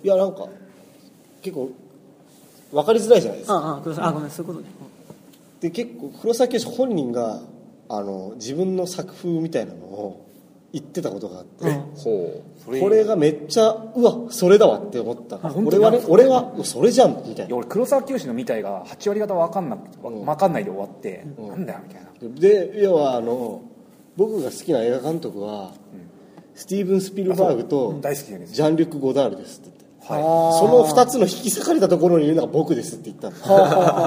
いやなんか結構分かりづらいじゃないですか。 ごめんそういうことね。 で結構黒沢清本人が自分の作風みたいなのを言ってたことがあって、これがめっちゃうわそれだわって思った。俺はそれじゃんみたいな。 俺黒沢清のみたいが8割方分かんないで終わって、なんだよみたいな。 で要は僕が好きな映画監督は、スティーブン・スピルバーグとジャン・リュック・ゴダールですって言って、その2つの引き裂かれたところにいるのが僕ですって言ったんです。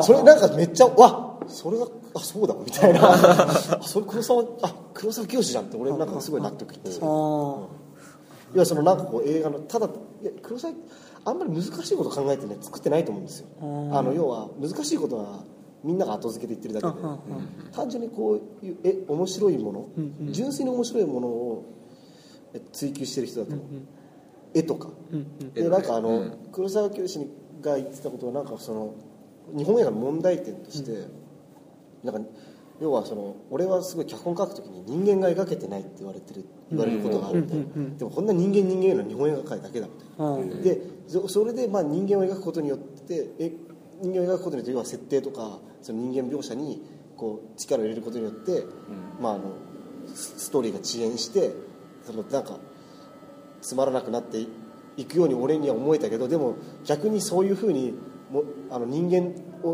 それなんかめっちゃそれがそうだみたいなそれ黒沢清じゃんって俺なんかすごい納得いってさ、いやなんかこう映画のただ黒沢あんまり難しいこと考えてね作ってないと思うんですよ。要は難しいことはみんなが後付けで言ってるだけで、単純にこういう面白いもの、純粋に面白いものを追求してる人だと思う、絵とか、でなんか黒沢清が言ってたことはなんか日本映画の問題点として、なんか要は俺はすごい脚本書くときに人間が描けてないって言われることがあるみたいな、でもこんな人間いうのは日本映画界だけだみたいな、でそれで人間を描くことによって人間を描くことによって要は設定とか人間描写にこう力を入れることによって、ストーリーが遅延してなんかつまらなくなっていくように俺には思えたけど、でも逆にそういうふうに人間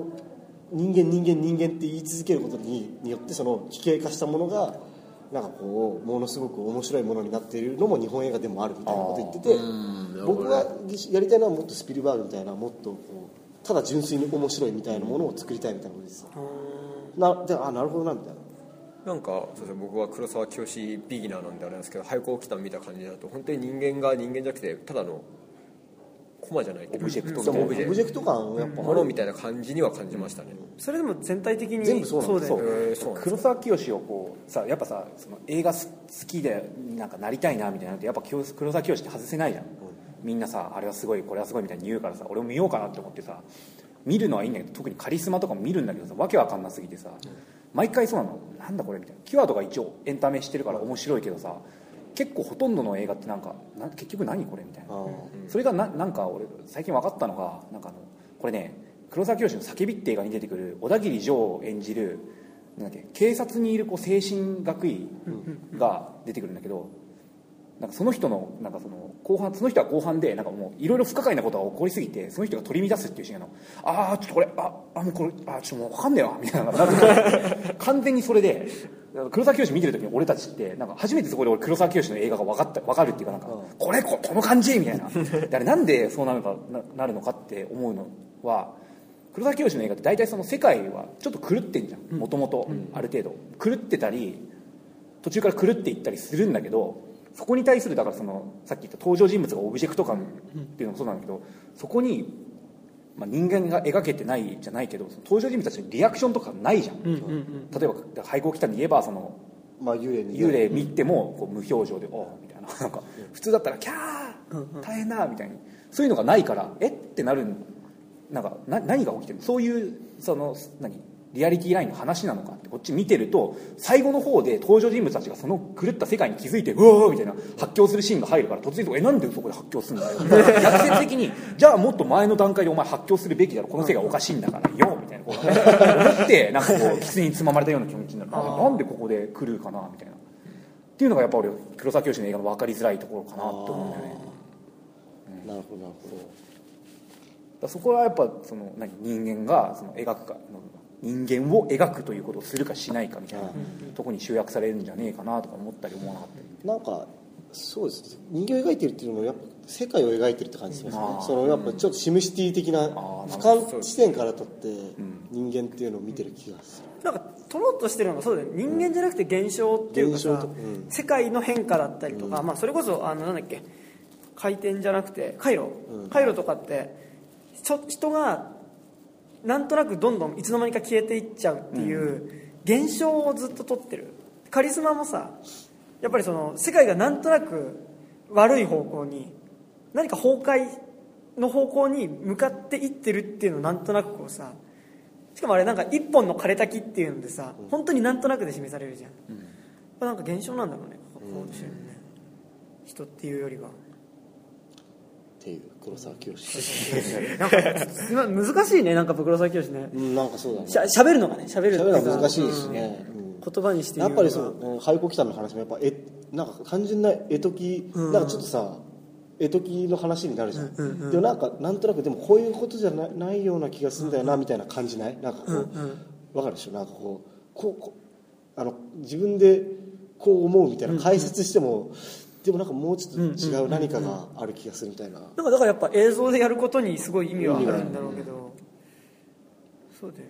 って言い続けることによって奇形化したものがなんかこうものすごく面白いものになっているのも日本映画でもあるみたいなこと言ってて、僕がやりたいのはもっとスピルバーグみたいなもっとこうただ純粋に面白いみたいなものを作りたいみたいなことです。なるほどなみたいな。 なんか僕は黒沢清ビギナーなんであれなんですけど、廃校来た見た感じだと本当に人間が人間じゃなくてただのコマじゃないけどオブジェクト感やっぱものみたいな感じには感じましたね。 それでも全体的に全部そうだよね。 黒沢清をこうさやっぱさ映画好きでなんかなりたいなみたいなのってやっぱ黒沢清って外せないじゃん、みんなさあれはすごいこれはすごいみたいに言うからさ、俺も見ようかなって思ってさ見るのはいいんだけど、特にカリスマとかも見るんだけどさ、わけわかんなすぎてさ、毎回そうなの、なんだこれみたいな。キュアとか一応エンタメしてるから面白いけどさ、結構ほとんどの映画ってなんか結局何これみたいな、それがなんか俺最近分かったのが、なんかこれね黒沢清の叫びって映画に出てくる小田切丈を演じるなんだっけ警察にいるこう精神学医が出てくるんだけど、なんかその人のなんか後半、その人は後半でなんかもういろいろ不可解なことが起こりすぎて、その人が取り乱すっていうシーンがちょっとこれもうこれちょっともう分かんねえわみたいな完全にそれで黒沢清見てる時に俺たちってなんか初めてそこで俺黒沢清の映画が分かるっていうか、なんかこの感じみたいなで、あれなんでそうなるのかって思うのは、黒沢清の映画って大体世界はちょっと狂ってんじゃん、もともとある程度狂ってたり途中から狂っていったりするんだけど、そこに対するだからさっき言った登場人物がオブジェクト感っていうのもそうなんだけど、そこに、人間が描けてないじゃないけど登場人物たちにリアクションとかないじゃん、例えば廃校来たに言えば幽霊見てもこう無表情でみたいな、なんか普通だったらキャー大変だみたいに、そういうのがないからってなる、なんか何が起きてるの、そういうリアリティラインの話なのかってこっち見てると、最後の方で登場人物たちがその狂った世界に気づいてうわーみたいな発狂するシーンが入るから、突然なんでそこで発狂するんだよ逆説的にじゃあもっと前の段階でお前発狂するべきだろ、この世界おかしいんだからよみたいなこう思ってなんかこうキツにつままれたような気持ちになるなんでここで狂うかなみたいなっていうのがやっぱ俺黒沢清の映画の分かりづらいところかなと思うんだよね。 なるほどなるほど。 そこはやっぱ人間が描くか人間を描くということをするかしないかみたいなところに集約されるんじゃねえかなとか思ったり思わなかったり、 なんかそうですね、人間を描いてるっていうのもやっぱ世界を描いてるって感じしますね。やっぱちょっとシムシティ的な俯瞰視点から撮って人間っていうのを見てる気がする。 なんか撮ろうとしてるのがそうだよね、人間じゃなくて現象っていうかさ、世界の変化だったりとか、それこそなんだっけ回転じゃなくて回路とかって人がなんとなくどんどんいつの間にか消えていっちゃうっていう現象をずっと撮ってる。カリスマもさ、やっぱり世界がなんとなく悪い方向に何か崩壊の方向に向かっていってるっていうのをなんとなくこうさ、しかもあれなんか一本の枯れた木っていうんでさ、本当になんとなくで示されるじゃん、なんか現象なんだろうね、こうしてるね、人っていうよりは。 っていう黒沢清なんか難しいね、なんか黒沢清ね、 なんかそうだね、 喋るのがね、喋るのが難しいですね、 言葉にしてやっぱりそう廃校来たの話もやっぱなんか単純な絵解き、なんかちょっとさ絵解きの話になるじゃん、でもなんとなくでもこういうことじゃないような気がするんだよな、みたいな感じない？なんかこう、分かるでしょ、なんかこう自分でこう思うみたいな解説しても、でもなんかもうちょっと違う何かがある気がするみたいな、 だからやっぱ映像でやることにすごい意味はあるんだろうけど、そうだよね、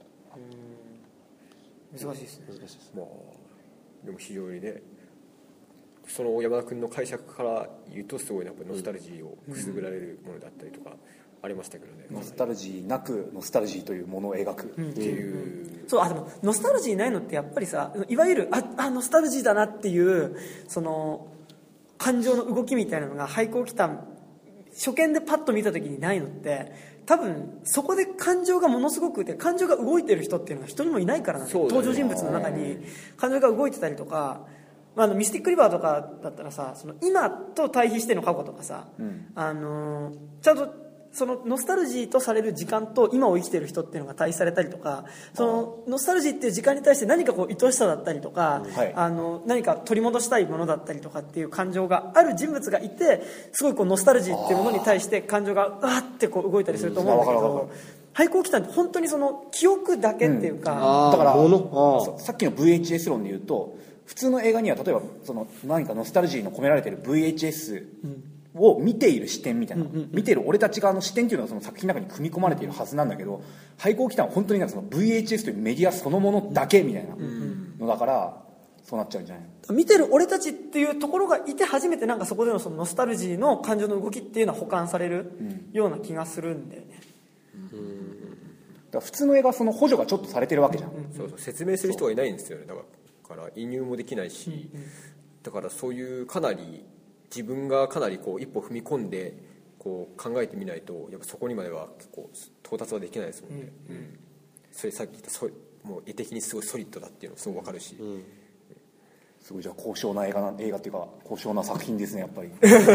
難しいですね。 難しいです。まあでも非常にね、その山田君の解釈から言うとすごいやっぱノスタルジーをくすぐられるものだったりとかありましたけどね、 ノスタルジーなくノスタルジーというものを描くっていう、 そうでもノスタルジーないのってやっぱりさ、いわゆるノスタルジーだなっていうその感情の動きみたいなのが廃校来た初見でパッと見た時にないのって、多分そこで感情がものすごくて感情が動いてる人っていうのが一人もいないからなんだよ、登場人物の中に感情が動いてたりとか、ミスティックリバーとかだったらさ、その今と対比しての過去とかさ、ちゃんとそのノスタルジーとされる時間と今を生きてる人っていうのが対比されたりとか、そのノスタルジーっていう時間に対して何かこう愛しさだったりとか、何か取り戻したいものだったりとかっていう感情がある人物がいて、すごいこうノスタルジーっていうものに対して感情がうわってこう動いたりすると思うんだけど、廃校期間って本当にその記憶だけっていうか、 だからさっきの VHS 論で言うと、普通の映画には例えばその何かノスタルジーの込められている VHS を見ている視点みたいな、見ている俺たち側の視点っていうのはその作品の中に組み込まれているはずなんだけど、廃校期間は本当にその VHS というメディアそのものだけみたいなのだから、そうなっちゃうんじゃないの。 見てる俺たちっていうところがいて初めてなんかそこでのそのノスタルジーの感情の動きっていうのは補完されるような気がするんだよね。 だから普通の映画はその補助がちょっとされてるわけじゃん、 そう説明する人がいないんですよね。だから移入もできないし、だからそういうかなり自分がかなりこう一歩踏み込んでこう考えてみないとやっぱそこにまでは結構到達はできないですもんね、それさっき言ったもう絵的にすごいソリッドだっていうのもすごい分かるし、 すごいじゃあ高尚な映画っていうか高尚な作品ですねやっぱり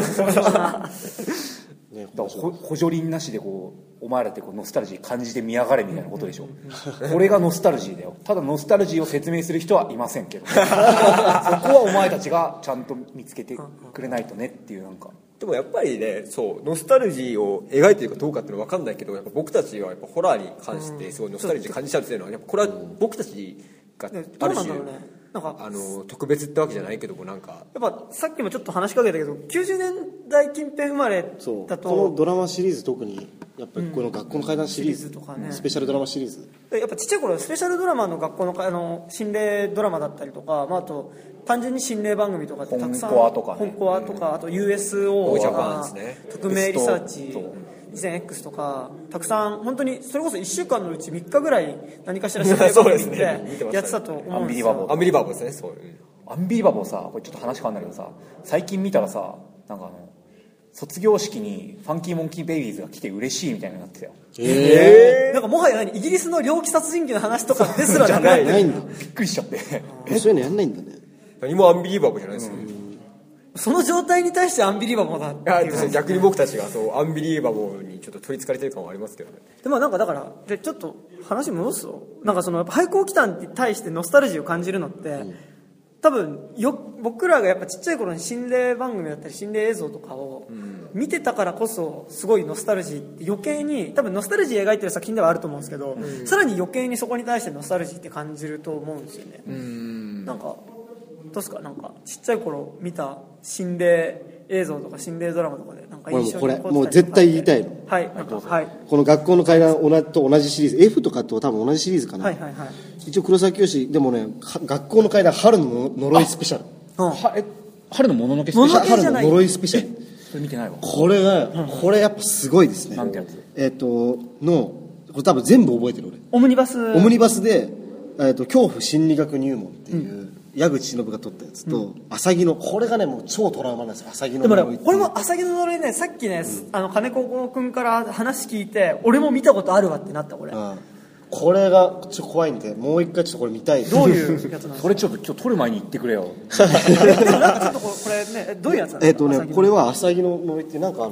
ね、だから補助輪なしでこうお前らってこうノスタルジー感じて見やがれみたいなことでしょこれがノスタルジーだよ。ただノスタルジーを説明する人はいませんけど、そこはお前たちがちゃんと見つけてくれないとねっていう。なんかでもやっぱりね、そうノスタルジーを描いてるかどうかっていうのは分かんないけど、やっぱ僕たちはやっぱホラーに関してすごいノスタルジー感じちゃうっていうのはやっぱこれは僕たちがある種特別ってわけじゃないけども、なんかやっぱさっきもちょっと話しかけたけど90年代近辺生まれだと、 このドラマシリーズ特にやっぱりこの学校の怪談シリーズとかね、スペシャルドラマシリーズやっぱちっちゃい頃スペシャルドラマの学校の心霊ドラマだったりとか、あと単純に心霊番組とかってたくさん、 本コアとかあと USO とか匿名リサーチ2000X とかたくさん本当にそれこそ1週間のうち3日ぐらい何かしら心霊番組ってやってたと思うんですよ。 アンビリバボーですね。そう、 アンビリバボーさ、これちょっと話変わるんだけどさ、最近見たらさ、なんか卒業式にファンキーモンキーベイビーズが来て嬉しいみたいになってたよ。 なんかもはやイギリスの猟奇殺人鬼の話とかですらじゃないんだ。 びっくりしちゃって。 そういうのやんないんだね。 何もアンビリバボーじゃないですよ、 その状態に対してアンビリバボーだっていう。 逆に僕たちがそうアンビリバボーにちょっと取りつかれてる感はありますけどね。 でもなんかだからでちょっと話戻すと、なんかそのやっぱ廃校期間に対してノスタルジーを感じるのって、多分僕らがやっぱちっちゃい頃に心霊番組だったり心霊映像とかを見てたからこそすごいノスタルジーって余計に、多分ノスタルジー描いてる作品ではあると思うんですけど、さらに余計にそこに対してノスタルジーって感じると思うんですよね。なんかどうですか、なんかちっちゃい頃見た心霊映像とか心霊ドラマとかでなんか印象に残ったりとか。 これもう絶対言いたいの。 はい、なんかはい。 この学校の怪談と同じシリーズ F とかと多分同じシリーズかな。 はいはいはい。 一応黒沢清でもね、学校の怪談春の呪いスペシャル。 春のもののけスペシャル。 春の呪いスペシャル。 それ見てないわ。 これやっぱすごいですね。 なんてやつ？ これ多分全部覚えてる俺。 オムニバスで恐怖心理学入門っていう。矢口忍が撮ったやつと、浅木のこれがねもう超トラウマなんですよ。浅木のでもね、これも浅木の呪いね、さっきね、金子君から話聞いて俺も見たことあるわってなった。これこれがちょっと怖いんでもう一回ちょっとこれ見たい。 どういうやつなんですか？ それちょっと今日撮る前に言ってくれよ。 ちょっとこれねどういうやつなんですか？ これは浅木の呪いってなんか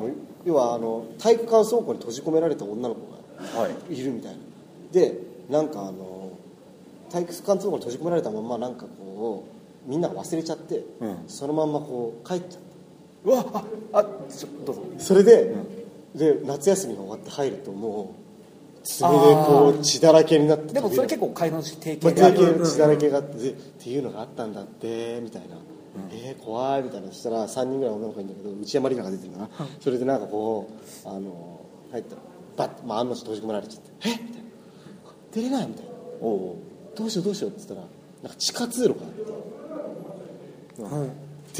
要は体育館倉庫に閉じ込められた女の子がいるみたいな、でなんか体育館倉庫に閉じ込められたままなんかこうみんなが忘れちゃって、そのまんまこう帰っちゃった。 うわどうぞ。 それで、で夏休みが終わって入るともう爪でこう血だらけになって、 でもそれ結構会話の定型で血だらけがあって、っていうのがあったんだってみたいな、怖いみたいな。そしたら3人ぐらい女の子がいるんだけど、内山里奈が出てるな、それでなんかこう入ったらバッと、案の定閉じ込められちゃって、みたいな、出れないみたいな、どうしようって言ったら、なんか地下通路があって、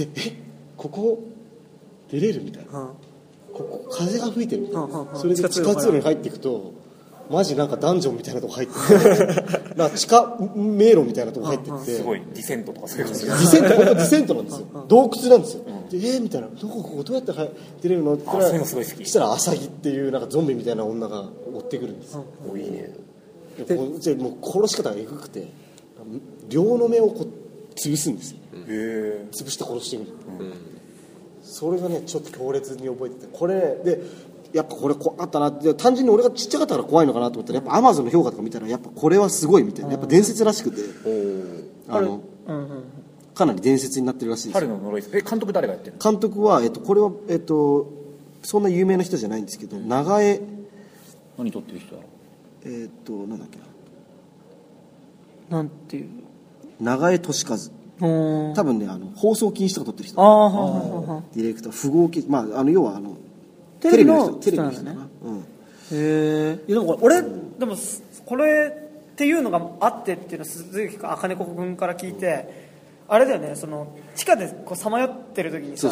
でここ出れるみたいな、ここ風が吹いてるみたいな、それで地下通路に入っていくとマジなんかダンジョンみたいなとこ入っててなんか地下迷路みたいなとこ入ってって、 すごいディセントとかそういう感じ。 本当ディセントなんですよ、洞窟なんですよ。でみたいな、ここどうやって出れるのって言ったら、 そういうのすごい好き。 そしたらアサギっていうなんかゾンビみたいな女が追ってくるんですよ。 いいね。 でもう殺し方がエグくて、両の目をこう潰すんですよ。潰して殺してくる、それがねちょっと強烈に覚えてて、これでやっぱこれ怖かったなって。単純に俺がちっちゃかったから怖いのかなと思ったら、やっぱアマゾンの評価とか見たらやっぱこれはすごいみたいな、やっぱ伝説らしくて、かなり伝説になってるらしいです。 春の呪い。監督誰がやってるの？ 監督はこれはそんな有名な人じゃないんですけど、長江、 何撮ってる人だろう、なんだっけな、なんていう、 長江俊和、多分ね放送禁止とか撮ってる人、ディレクター、符号系、要はテレビの人なんだね。 へえ。なんか俺でもこれっていうのがあってっていうのは鈴木茜子君から聞いて、あれだよね、その地下でこうさまよってる時にさ、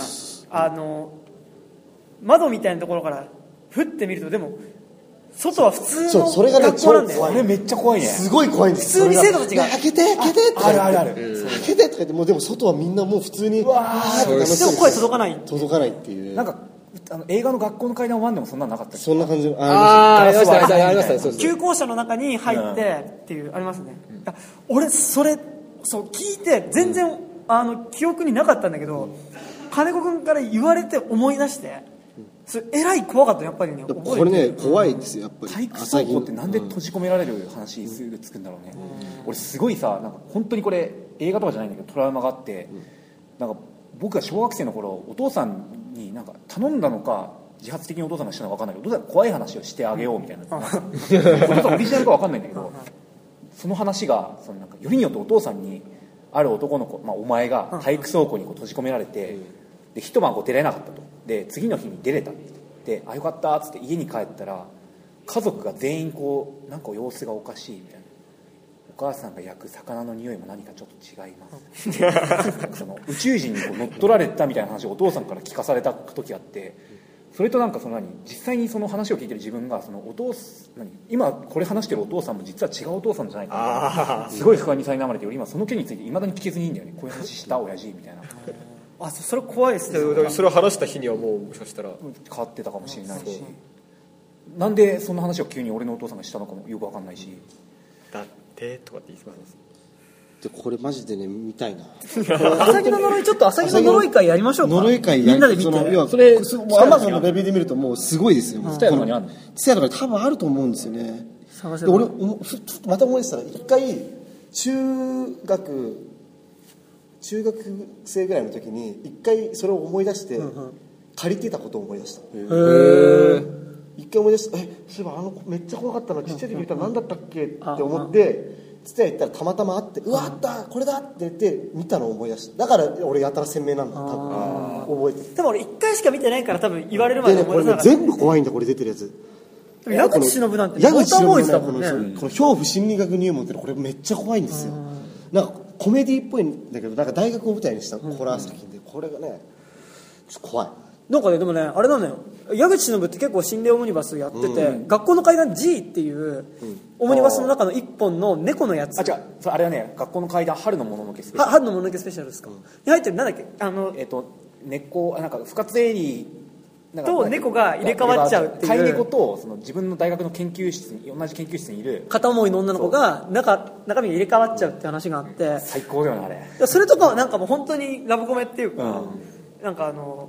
窓みたいなところからふって見ると、でも外は普通の学校なんだよ。 あれめっちゃ怖いね。 すごい怖いんです。 普通に生徒たちが開けてってある開けてとか言って、もうでも外はみんなもう普通に、でも声届かないっていう。 なんか映画の学校の階段1でもそんなのなかったっけ？ そんな感じ。 ありました急校舎の中に入ってっていうありますね。俺それ聞いて全然記憶になかったんだけど、金子君から言われて思い出して、それえらい怖かったやっぱりね。 これね怖いですよやっぱり。 体育倉庫ってなんで閉じ込められる話すぐつくんだろうね。俺すごいさ、なんか本当にこれ映画とかじゃないんだけどトラウマがあって、なんか僕が小学生の頃お父さんになんか頼んだのか自発的にお父さんがしたのか分かんないけど、お父さんが怖い話をしてあげようみたいな、これオリジナルか分かんないんだけど、その話がなんかよりによってお父さんにある男の子、お前が体育倉庫に閉じ込められて、で一晩出れなかったと。で次の日に出れたってよかったっつって家に帰ったら、家族が全員なんか様子がおかしいみたいな、お母さんが焼く魚の匂いも何かちょっと違いますその宇宙人に乗っ取られたみたいな話をお父さんから聞かされた時あって、それとなんか実際にその話を聞いてる自分が今これ話してるお父さんも実は違うお父さんじゃないかな、すごい不安に苛まれて、今その件についていまだに聞けずにいいんだよね。こういう話した親父みたいなそれ怖いですね。 それを話した日にはもしかしたら変わってたかもしれないし、なんでそんな話を急に俺のお父さんがしたのかもよく分かんないし、 だってとかって言いますで、これマジでね見たいな。 アサギの呪い、ちょっとアサギの呪い会やりましょうか。 呪い会みんなで見て。 それアマゾンのレビューで見るともうすごいですよ。 ツタヤとかにあるの？ ツタヤとか多分あると思うんですよね。で俺また思い出したら、一回中学生ぐらいの時に一回それを思い出して借りてたことを思い出した。一回思い出して、そういえばめっちゃ怖かったのちっちゃい時見たら何だったっけって思ってツタヤ行ったらたまたまあって、うわあったこれだって言って見たのを思い出した。だから俺やたら鮮明なんだ多分覚えてる。 多分俺1回しか見てないから多分言われるまで思い出さなかった。 全部怖いんだこれ出てるやつ。 矢口忍なんて矢口忍だもんね。 この恐怖心理学入門ってこれめっちゃ怖いんですよ。なんかコメディっぽいんだけど、なんか大学を舞台にしたホラー作品で、これがねちょっと怖い。 なんかね、でもねあれなのよ、矢口忍って結構心霊オムニバスやってて、学校の階段 G っていうオムニバスの中の一本の猫のやつ、 違う、あれはね、学校の階段春のもののけスペシャル、 春のもののけスペシャルですか、に入ってる、なんだっけ、 猫、なんか深津絵里と猫が入れ替わっちゃうっていう、 飼い猫と自分の大学の研究室に、同じ研究室にいる片思いの女の子が中身が入れ替わっちゃうって話があって、 最高だよねあれ。 それとかはなんかもう本当にラブコメっていうか、なんか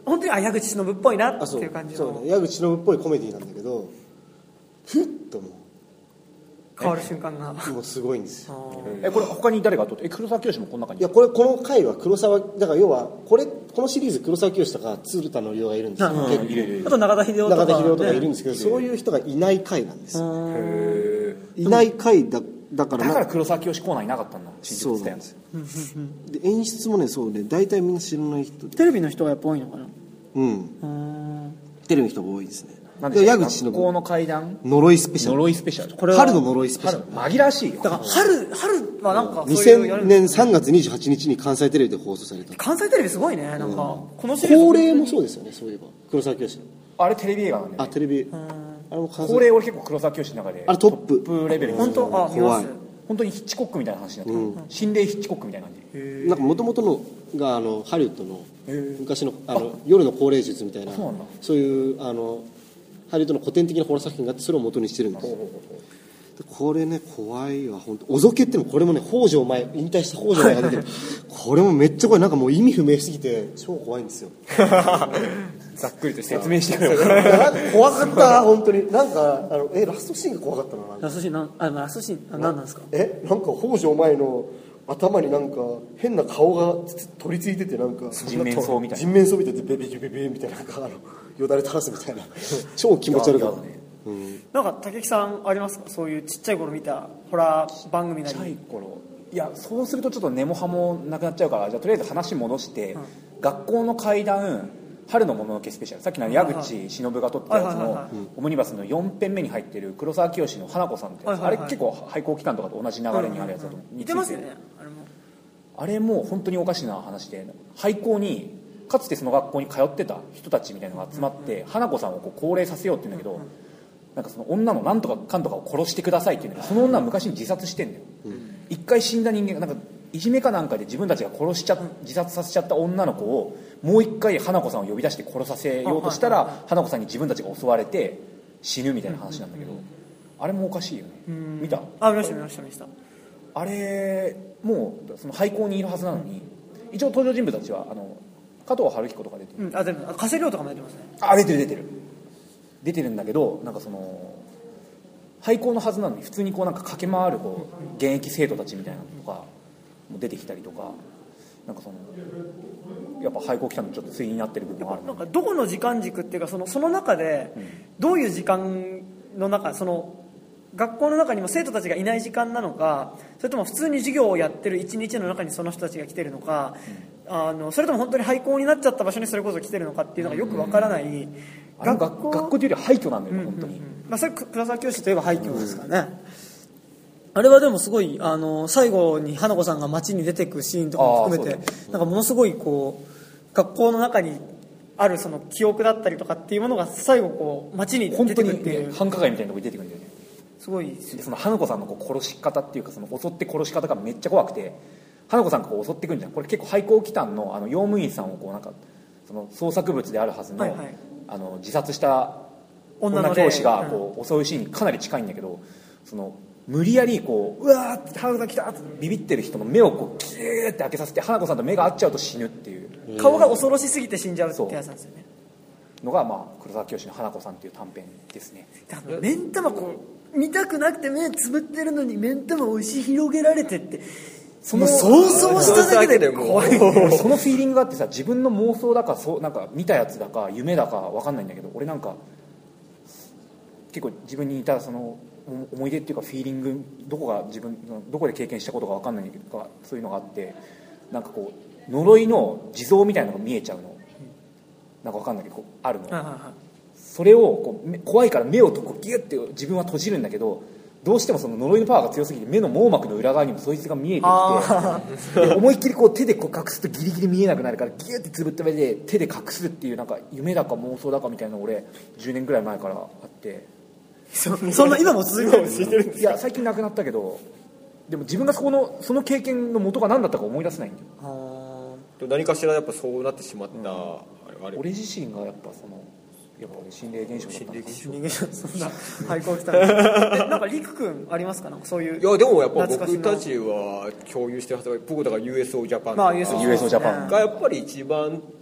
本当に矢口忍っぽいなっていう感じの。 そうね、矢口忍っぽいコメディなんだけど、ふっともう変わる瞬間がもうすごいんですよ。 これ他に誰が撮って黒沢清もこんな感じ？ いやこの回は黒沢だから要はこのシリーズ黒沢清とか鶴田紀夫がいるんですよ。 あと中田秀夫とかいるんですけど、そういう人がいない回なんですよ。いない回だから黒沢清コーナーいなかったんだ。 そうなんですよ。で演出もねそうね大体みんな知らない人。 テレビの人がやっぱ多いのかな。 テレビの人が多いですね。 矢口忍学校の怪談呪いスペシャル。これ春の呪いスペシャル。 紛らわしいよ。 だから春はなんか 2000年3月28日に関西テレビで放送された。 関西テレビすごいね。なんかこのシリーズ恒例もそうですよね。そういえば黒沢清。 あれテレビ映画なんだよね。 テレビ。あれも恒例俺結構黒沢清の中であれトップレベル。 本当見ます。 本当にヒッチコックみたいな話になってる。心霊ヒッチコックみたいな感じ。 なんか元々のがハリウッドの昔の夜の高齢術みたいなそういうハリウッドの古典的なホラー作品があってそれを元にしてるんですよ。これね怖いわ本当。おぞけってのもこれもね引退した北条前が出てるこれもめっちゃ怖い。なんかもう意味不明すぎて超怖いんですよ。 ざっくりと説明してくれよ。 怖かった本当に。なんかラストシーンが怖かったな。 ラストシーン何なんですか？ なんか北条前の頭になんか変な顔が取り付いててなんか人面相みたいなベベベベみたいななんかよだれ垂らすみたいな超気持ち悪かった。 なんか武木さんありますか？そういうちっちゃい頃見たホラー番組なり。 ちっちゃい頃いやそうするとちょっと根も葉もなくなっちゃうからじゃあとりあえず話戻して、学校の怪談春のもののけスペシャルさっきの矢口忍が撮ったやつのオムニバスの4編目に入ってる黒沢清の花子さんってやつ、あれ結構廃校期間とかと同じ流れにあるやつだと似てますよね。 あれも本当におかしな話で廃校にかつてその学校に通ってた人たちみたいなのが集まって花子さんを高齢させようって言うんだけど、なんかその女のなんとかかんとかを殺してくださいっていうんだけど、その女は昔に自殺してんだよ。一回死んだ人間がなんかいじめかなんかで自分たちが自殺させちゃった女の子をもう一回花子さんを呼び出して殺させようとしたら花子さんに自分たちが襲われて死ぬみたいな話なんだけど、あれもおかしいよね。見た？ 見ましたあれもうその廃校にいるはずなのに、一応登場人物たちは加藤晴彦とか出てる。 でも加瀬亮とかも出てますね。 出てるんだけど、なんかその廃校のはずなのに普通にこうなんか駆け回るこう現役生徒たちみたいなのとかも出てきたりとか、なんかそのやっぱ廃校期間のちょっと対になってる部分がある。 なんかどこの時間軸っていうかその中でどういう時間の中、その学校の中にも生徒たちがいない時間なのか、それとも普通に授業をやってる一日の中にその人たちが来てるのか、それとも本当に廃校になっちゃった場所にそれこそ来てるのかっていうのがよくわからない。 学校というよりは廃墟なんだよね、本当に。 それ黒沢清といえば廃墟ですからね。あれはでもすごい最後に花子さんが街に出てくシーンとかも含めて、なんかものすごいこう学校の中にあるその記憶だったりとかっていうものが最後こう街に出てくるっていう、 繁華街みたいなとこに出てくるんだよね。 すごいですね。その花子さんのこう殺し方っていうか、その襲って殺し方がめっちゃ怖くて、花子さんがこう襲ってくるんじゃん。これ結構廃校期間の用務員さんをこうなんかその創作物であるはずの、自殺した女教師がこう襲うシーンにかなり近いんだけど、その無理やりこうわーって花子さん来たってビビってる人の目をこうギューって開けさせて、花子さんと目が合っちゃうと死ぬっていう、 顔が恐ろしすぎて死んじゃうってやつなんですよね。 のが黒沢清の花子さんっていう短編ですね。 目ん玉こう見たくなくて目つぶってるのに目ん玉押し広げられてって、その想像しただけで怖い。 そのフィーリングがあってさ、自分の妄想だかなんか見たやつだか夢だか分かんないんだけど、俺なんか結構自分にいたその思い出っていうかフィーリング、どこで経験したことか分かんないんだけど、そういうのがあって、なんかこう呪いの地蔵みたいなのが見えちゃうの、なんか分かんないけどあるの、それをこう怖いから目をこうギュッて自分は閉じるんだけど、どうしてもその呪いのパワーが強すぎて目の網膜の裏側にもそいつが見えてきて、思いっきりこう手でこう隠すとギリギリ見えなくなるからギュッてつぶった目で手で隠すっていう、なんか夢だか妄想だかみたいなの俺10年ぐらい前からあって、 そんな今も続いてるんですか？ いや最近なくなったけど、でも自分がその経験の元が何だったか思い出せないんだよ。 何かしらやっぱそうなってしまった、 俺自身がやっぱそのやっぱ心霊現象だったんですよ。 そんな廃校来たらなんかりくくんありますか？なんかそういう。 いやでもやっぱ僕たちは共有してるはずが、僕だから USO ジャパンとか、 USO ジャパンがやっぱり一番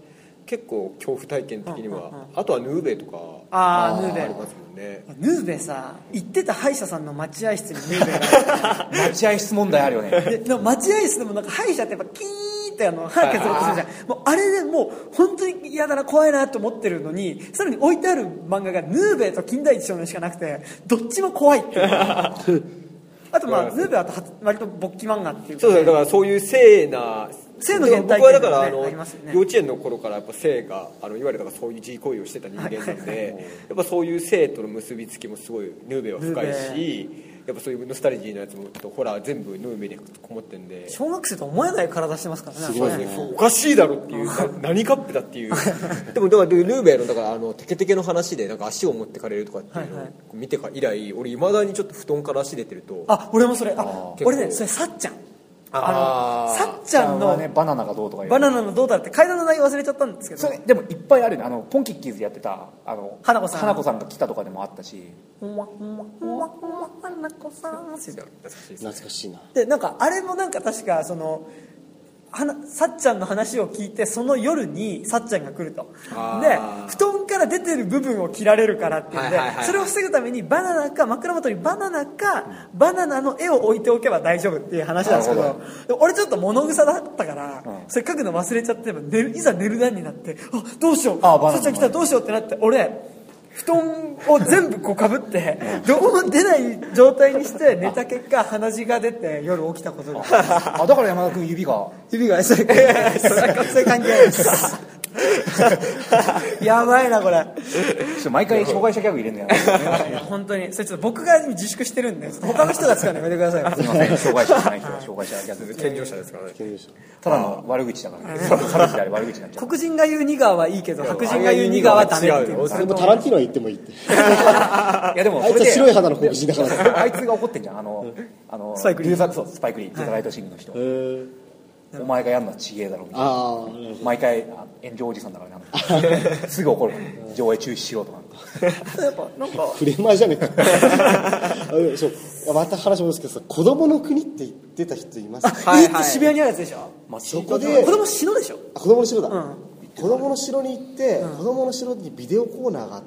結構恐怖体験的には、あとはヌーベとかヌーベありますもんね。 ヌーベさ、行ってた歯医者さんの待合室にヌーベが待合室問題あるよね。 でも待合室でもなんか歯医者ってやっぱキーンって歯削ろうとするじゃん。もうあれでもう本当に嫌だな怖いなと思ってるのに、さらに置いてある漫画がヌーベと金田一少年しかなくて、どっちも怖いっていうあとヌーベは割と勃起漫画っていうか、 そうですね。だからそういう性の原体験、僕はだから幼稚園の頃からやっぱ性がいわゆるだからそういう自慰行為をしてた人間なんで、やっぱそういう性との結びつきもすごいヌーベは深いし、やっぱそういうノスタルジーのやつもとホラー全部ヌーベにこもってんで、 小学生と思えない体してますからね。 すごいね。おかしいだろっていう何カップだっていうでもだからヌーベのだからテケテケの話でなんか足を持ってかれるとかっていうのを見てから以来、俺いまだにちょっと布団から足出てると、 俺もそれ俺ね、それさっちゃんさっちゃんの、 バナナがどうとかバナナのどうだって階段の内容忘れちゃったんですけど、 それでもいっぱいあるね。ポンキッキーズやってた花子さんが来たとかでもあったし、 花子さん懐かしいな。 でなんかあれもなんか確かさっちゃんの話を聞いて、その夜にさっちゃんが来ると、で布団から出てる部分を切られるからっていうんで、それを防ぐためにバナナか枕元にバナナバナナの絵を置いておけば大丈夫っていう話なんですけど、俺ちょっと物臭だったから、それ書くの忘れちゃって、いざ寝る段になって、どうしよう、さっちゃん来たどうしようってなって、俺布団を全部こうかぶってどこも出ない状態にして寝た結果鼻血が出て夜起きたことがだから山田君指がそういう関係ないですやばいなこれ。 毎回障害者ギャグ入れるんだよ本当にそれちょっと僕が自粛してるんで、他の人が使うのやめてください。 すいません、障害者じゃない人は障害者ギャグ健常者ですからね。 ただの悪口だからね。悪口になっちゃう。 黒人が言うニガーはいいけど白人が言うニガーはダメっていう。 それもタランティーノは言ってもいいって。いやでもあいつは白い肌の黒人だからあいつが怒ってんじゃん。 スパイクリースパイクリー、デザライトシングの人。お前がやるのはちげえだろみたいな。毎回炎上おじさんだからね。すぐ怒るから上映中止しろとか。 やっぱなんかフレーマーじゃねえか。そうまた話戻すけどさ、子供の国って言ってた人いますか？ 渋谷にあるやつでしょ。 そこで子供の城でしょ。 子供の城だ。子供の城に行って、子供の城にビデオコーナーがあって、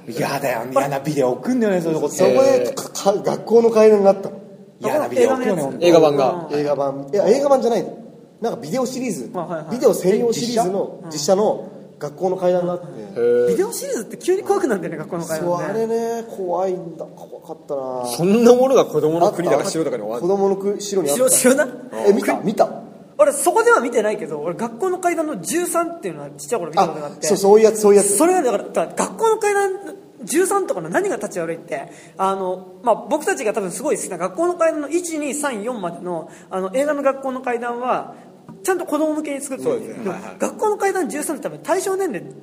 嫌だよ、嫌なビデオ送んだよね、そういうこと。 そこで学校の階段があったの。 嫌なビデオ送るよね。 映画版が映画版じゃないの。なんかビデオシリーズ、ビデオ専用シリーズの実写の学校の階段があって、 ビデオシリーズって急に怖くなるんだよね、学校の階段ね。 そうあれね、怖かったな。 そんなものが子供の国だから城とかに終わる。 子供の城にあった。 城な。 見た。 俺そこでは見てないけど、俺学校の階段の13っていうのはちっちゃい頃見たことがあって、 そういうやつ。 それはだから学校の階段13とかの何が立ち悪いって、僕たちが多分すごい好きな学校の階段の1、2、3、4までの映画の学校の階段はちゃんと子供向けに作ってるんですよ。学校の階段13って多分対象年齢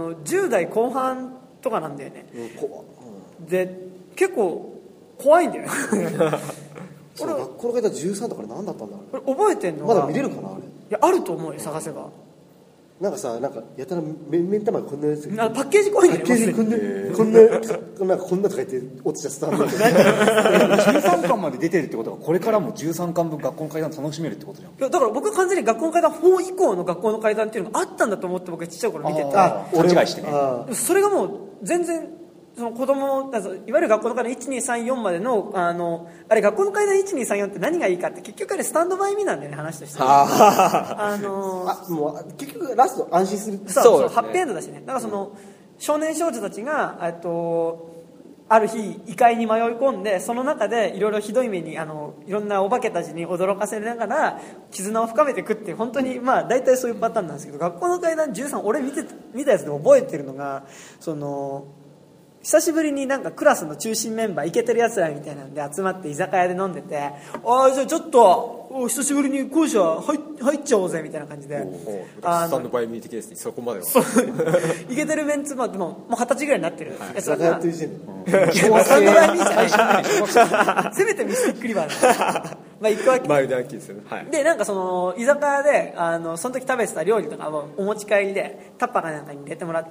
10代後半とかなんだよね。で結構怖いんだよ。 俺学校の階段13とかで何だったんだろう。 これ覚えてんのまだ見れるかなあれ。いやあると思うよ、探せば。 なんかさ、なんかやたら目ん玉がこんなやつ、 パッケージ怖いんだよ。 パッケージこんなこんなとか言って落ちちゃスタンドで 13巻まで出てるってことはこれからも13巻分学校の階段楽しめるってことじゃん。 いやだから僕は完全に学校の階段4以降の学校の階段っていうのがあったんだと思って僕はちっちゃい頃見てて、 勘違いしてね。 それがもう全然その子供いわゆる学校の階段1234までのあれ学校の階段1234って何がいいかって結局あれスタンドバイミーなんだよね、話としてもう結局ラスト安心する。 そうハッピーエンドだしね。だからその少年少女たちがある日異界に迷い込んで、その中でいろいろひどい目にいろんなお化けたちに驚かせながら絆を深めていくっていう、本当に大体そういうパターンなんですけど、学校の階段13俺見たやつで覚えてるのが、久しぶりになんかクラスの中心メンバーイケてるやつらみたいなんで集まって居酒屋で飲んでて、じゃあちょっと久しぶりに校舎入っちゃおうぜみたいな感じで、 スタンドバイミー的ですね。そこまではイケてるメンツもう20歳ぐらいになってるやつらが、 居酒屋っていう時スタンドバイミーじゃないせめてミスティックリバーだ行くわけ。 マイルドヤンキーですよね。 でなんかその居酒屋でその時食べてた料理とかをお持ち帰りでタッパーかなんかに入れてもらって、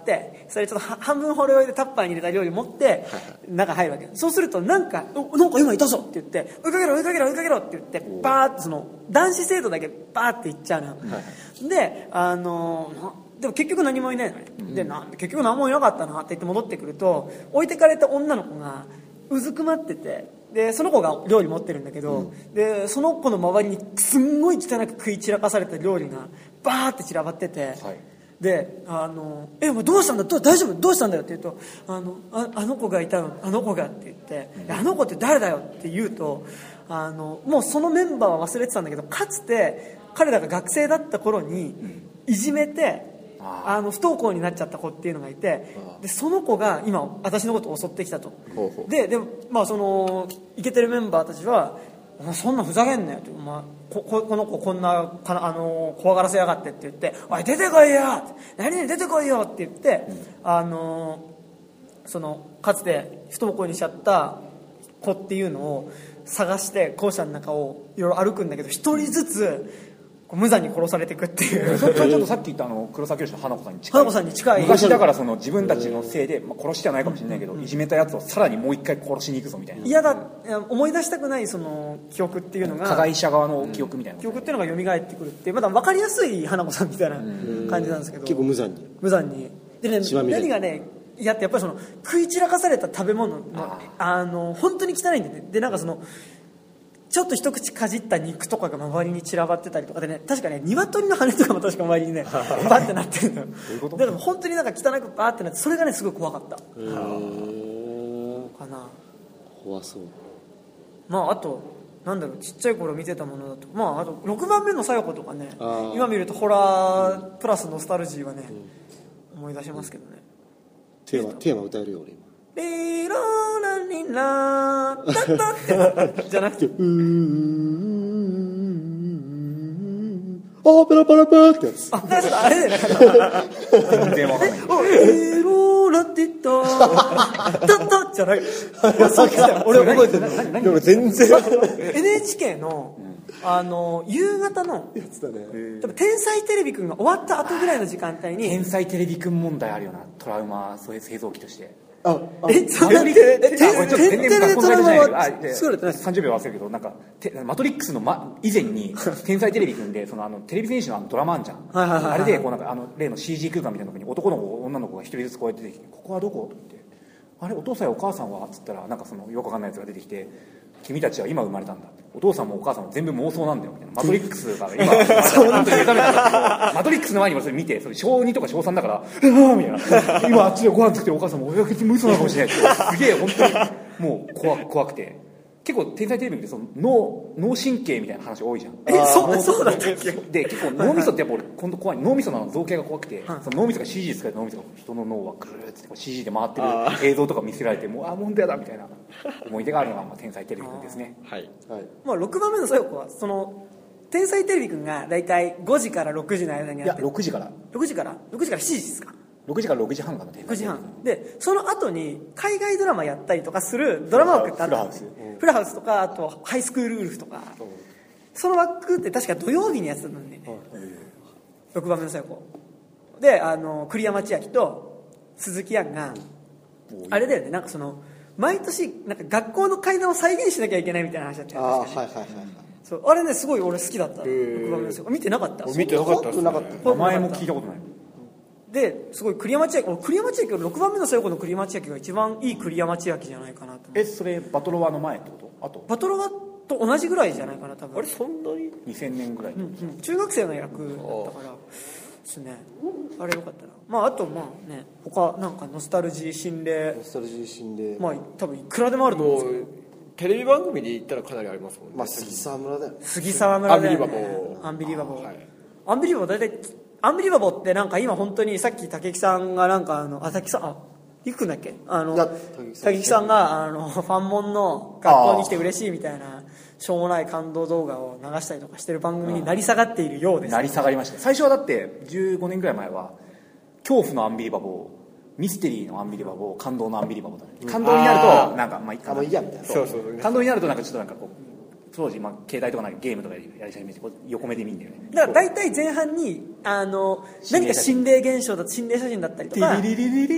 それちょっと半分ほろ酔いでタッパーに入れた料理持って中入るわけ。そうするとなんか今いたぞって言って追いかけろって言ってバーッとその男子生徒だけバーって行っちゃうのよ。ででも結局何もいないのね、で結局何もいなかったなって言って戻ってくると、置いてかれた女の子がうずくまってて、でその子が料理持ってるんだけど、でその子の周りにすんごい汚く食い散らかされた料理がバーって散らばってて、でお前どうしたんだ、大丈夫、どうしたんだよって言うと、あの子がいたの、あの子がって言って、あの子って誰だよって言うと、もうそのメンバーは忘れてたんだけど、かつて彼らが学生だった頃にいじめて、不登校になっちゃった子っていうのがいて、でその子が今私のことを襲ってきたと。でそのイケてるメンバーたちはそんなふざけんなよって、この子こんな怖がらせやがってって言って、おい出てこいよ、何々出てこいよって言って、そのかつて不登校にしちゃった子っていうのを探して校舎の中をいろいろ歩くんだけど、一人ずつ無残に殺されていくっていう。 それはちょっとさっき言った黒沢教師の花子さんに近い。 花子さんに近い。 昔だからその自分たちのせいで、殺しじゃないかもしれないけど、いじめたやつをさらにもう一回殺しに行くぞみたいな。 嫌だ、思い出したくないその記憶っていうのが、 加害者側の記憶みたいな、 記憶っていうのが蘇ってくるっていう、まだ分かりやすい花子さんみたいな感じなんですけど、 結構無残にでね、何がねやって、やっぱりその食い散らかされた食べ物の本当に汚いんでね。でなんかそのちょっと一口かじった肉とかが周りに散らばってたりとかでね、確かね鶏の羽とかも確か周りにねバッてなってるのよ。だから本当になんか汚くバーってなって、それがねすごい怖かったかな。 怖そう。 あとなんだろう、ちっちゃい頃見てたものだと、あと6番目のさよ子とかね、今見るとホラープラスノスタルジーはね、思い出しますけどね。 テーマ歌えるよ俺今。 リローラニラータタってじゃなくてペラパラパーってやつ。 あれでなんか全然わかんない。 リローラティタタタじゃない。俺覚えてる。 でも全然 NHK の夕方のやつだね。 天才テレビくんが終わった後ぐらいの時間帯に、 天才テレビくん問題あるよな、トラウマ、そういう製造機として。 天才テレビトラウマは作られてないです。 30秒忘れるけど、なんかマトリックスの以前に天才テレビくんで、そのテレビ戦士のドラマあんじゃん。あれでこうなんか例の CG 空間みたいなところに男の子女の子が一人ずつこうやって出てきて、ここはどこ？って言って、あれお父さんやお母さんはっつったら、なんかそのよくわかんないやつが出てきて、君たちは今生まれたんだ、お父さんもお母さんも全部妄想なんだよみたいな。マトリックスが今本当に目覚めた。マトリックスの前にもそれ見て、それ小2とか小3だからみたいな、今あっちでご飯作ってお母さんも親口も嘘なのかもしれないって、すげえ本当にもう怖くて、結構天才テレビってその脳神経みたいな話多いじゃん。 そうだったっけ。 で結構脳みそってやっぱ俺今度怖い、脳みその造形が怖くて、その脳みそが CG 使って脳みそが人の脳はぐるーって CG で回ってる映像とか見せられて、もう本当やだみたいな思い出があるのが天才テレビくんですね。 6番目のさよ子はその天才テレビくんが大体5時から6時の間にやってる。 6時から 7時ですか。 6時から6時半かな。 6時半で、その後に海外ドラマやったりとかするドラマ枠ってあったんですよ。フルハウスとか、あとハイスクールウルフとか、その枠って確か土曜日にやってたんでね、6番目のさよ子で、栗山千明と鈴木杏があれだよね、なんかその毎年なんか学校の階段を再現しなきゃいけないみたいな話だったよね。そう、あれねすごい俺好きだった。6番目のさよ子見てなかった？ 見てなかった。 名前も聞いたことない。 ですごい栗山千明、6番目のさよ子の栗山千明が一番いい栗山千明じゃないかなと。 それバトロワの前ってこと？あとバトロワと同じぐらいじゃないかな多分。 あれそんなに 2000年ぐらい、 中学生の役だったからですね。あれよかったな。あとね、他なんかノスタルジー心霊多分いくらでもあると思うんですけど、 テレビ番組で言ったらかなりありますもんね。 杉沢村だよね。 杉沢村だよね。 アンビリバボー。 アンビリバボー大体アンビリバボーってなんか今本当にさっき武木さんがなんか武木さんいくんだっけ、武木さんがファンモンの学校に来て嬉しいみたいなしょうもない感動動画を流したりとかしてる番組になり下がっているようです。 なり下がりました。最初はだって15年ぐらい前は恐怖のアンビリバボー、ミステリーのアンビリバボー、感動のアンビリバボーだね。感動になるとなんかいいかな、いいやみたいな。感動になるとなんかちょっとなんかこう当時携帯とかなんかゲームとかやり始めて横目で見るんだよね。 だから大体前半に何か心霊現象だと心霊写真だったりとか、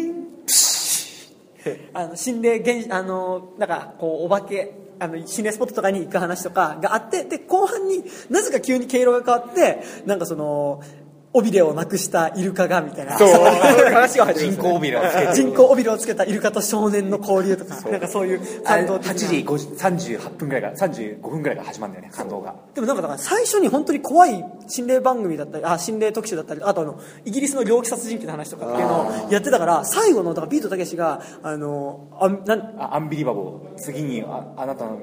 心霊なんかこうお化け心霊スポットとかに行く話とかがあって、で後半になぜか急に毛色が変わって、なんかその尾びれをなくしたイルカがみたいな、 そう話が入ってるんですね。 人工尾びれをつけて人工尾びれをつけたイルカと少年の交流とか、なんかそういう感動的な。 8時38分ぐらいが35分ぐらいが始まるんだよね、感動が。 でもなんかだから最初に本当に怖い心霊番組だったり、心霊特集だったり、あとイギリスの猟奇殺人鬼の話とかっていうのをやってたから、最後のだからビートたけしがアンビリバボー、次にあなたの